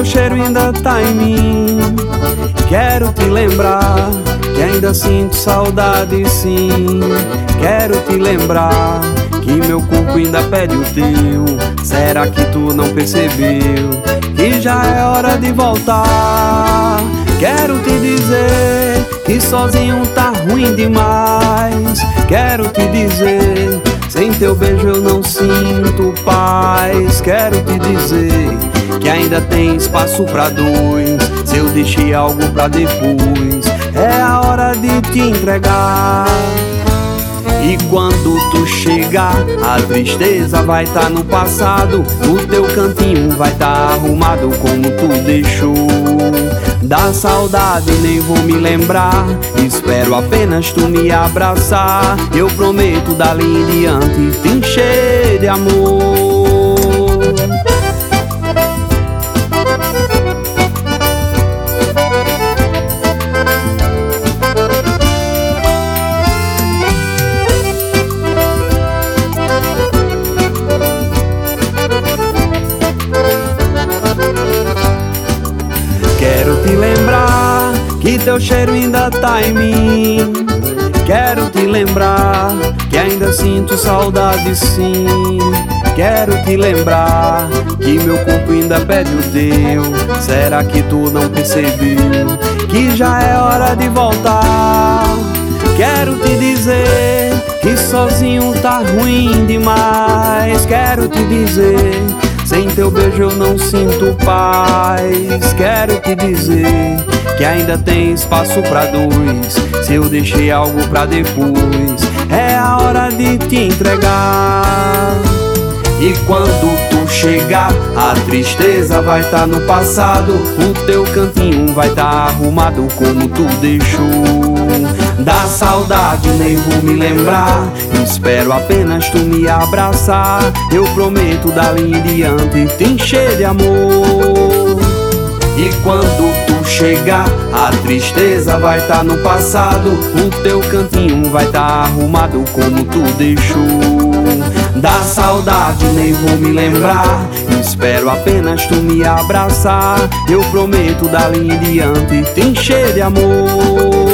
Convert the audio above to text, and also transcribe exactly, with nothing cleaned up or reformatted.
cheiro ainda tá em mim. Quero te lembrar que ainda sinto saudade, sim. Quero te lembrar que meu corpo ainda pede o teu. Será que tu não percebeu que já é hora de voltar? Quero te dizer que sozinho tá ruim demais. Quero te dizer, sem teu beijo eu não sinto paz. Quero te dizer que ainda tem espaço pra dois. Se eu deixei algo pra depois, é a hora de te entregar. E quando tu chegar, a tristeza vai tá no passado. O teu cantinho vai tá arrumado como tu deixou. Da saudade nem vou me lembrar, espero apenas tu me abraçar. Eu prometo dali em diante te encher de amor. Quero te lembrar que teu cheiro ainda tá em mim. Quero te lembrar que ainda sinto saudade, sim. Quero te lembrar que meu corpo ainda pede o teu. Será que tu não percebeu que já é hora de voltar? Quero te dizer que sozinho tá ruim demais. Quero te dizer, sem teu beijo eu não sinto paz. Quero te dizer que ainda tem espaço pra dois. Se eu deixei algo pra depois, é a hora de te entregar. E quando tu chegar, a tristeza vai tá no passado. O teu cantinho vai tá arrumado como tu deixou. Da saudade nem vou me lembrar, espero apenas tu me abraçar. Eu prometo dali em diante te encher de amor. E quando tu chegar, a tristeza vai tá no passado. O teu cantinho vai tá arrumado como tu deixou. Da saudade nem vou me lembrar, espero apenas tu me abraçar. Eu prometo dali em diante te encher de amor.